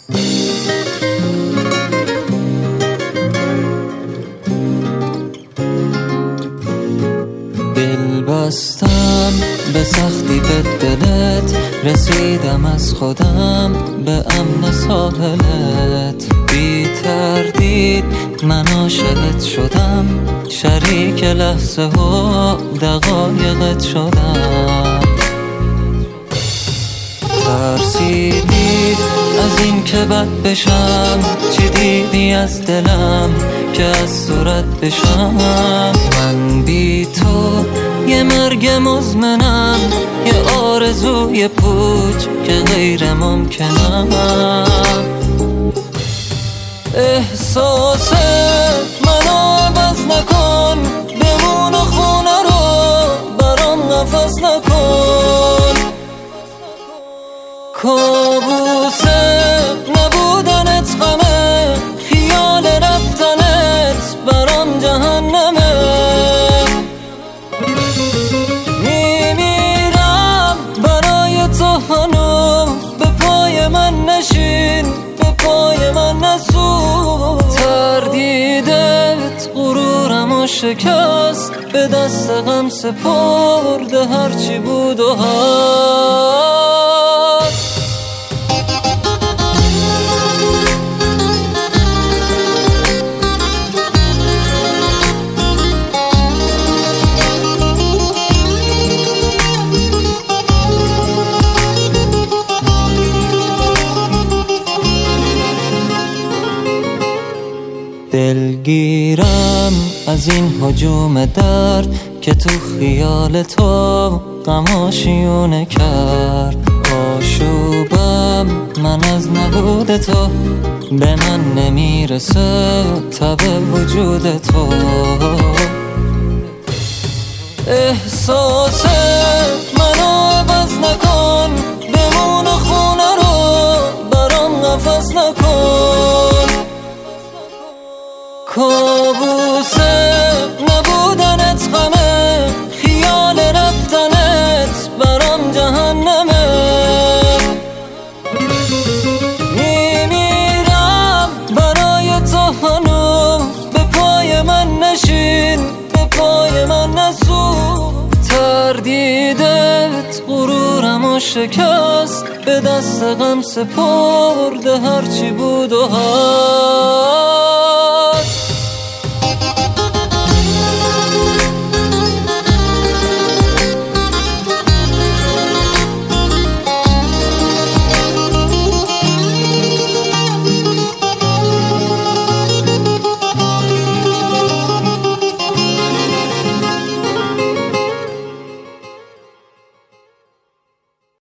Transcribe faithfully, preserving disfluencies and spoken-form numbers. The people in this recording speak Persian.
دل بستم به سختی به دلت، رسیدم از خودم به امن ساحلت. بی تردید من عاشقت شدم، شریک لحظه و دقایقت شدم. ترسیدی از این که بد بشم، چی دیدی از دلم که از صورت بشم؟ من بی تو یه مرگ مزمنم، یه آرزوی پوچ که غیر ممکنم. احساس منو عوض نکن، بمون و خونه رو برام نفس نکن. کابوس نبودنت غمه، خیال رفتنت برام جهنمه. میمیرم برای تو هنوز، به پای من نشین، به پای من نسوز. تردیدت غرورمو شکست، به دست غم سپرده هرچی بود و هست. دلگیرم از این هجوم درد که تو خیال تو غماشیونه کرد. آشوبم من از نبود تو، به من نمیرسه تب وجود تو. احساس منو عوض نکن، بمون خونه رو برام نفس نکن. کابوس نبودنت غمه، خیال رفتنت برام جهنمه. میمیرم برای تو هنوز، به پای من نشین، به پای من نسوز. تردیدت غرورمو شکست، به دست غم سپرده هرچی بود و هست.